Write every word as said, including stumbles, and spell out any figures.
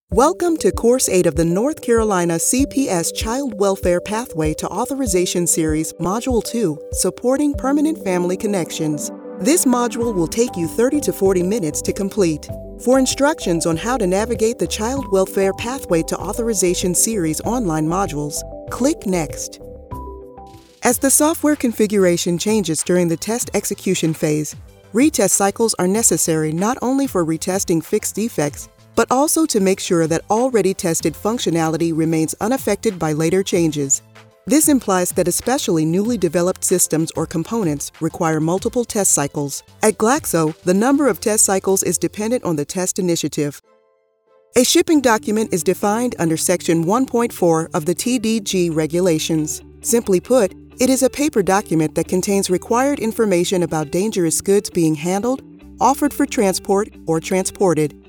Welcome to Course eight of the North Carolina C P S Child Welfare Pathway to Authorization Series, Module two, Supporting Permanent Family Connections. This module will take you thirty to forty minutes to complete. For instructions on how to navigate the Child Welfare Pathway to Authorization Series online modules, click Next. As the software configuration changes during the test execution phase, retest cycles are necessary not only for retesting fixed defects, but also to make sure that already tested functionality remains unaffected by later changes. This implies that especially newly developed systems or components require multiple test cycles. At Glaxo, the number of test cycles is dependent on the test initiative. A shipping document is defined under Section one point four of the T D G regulations. Simply put, it is a paper document that contains required information about dangerous goods being handled, offered for transport, or transported,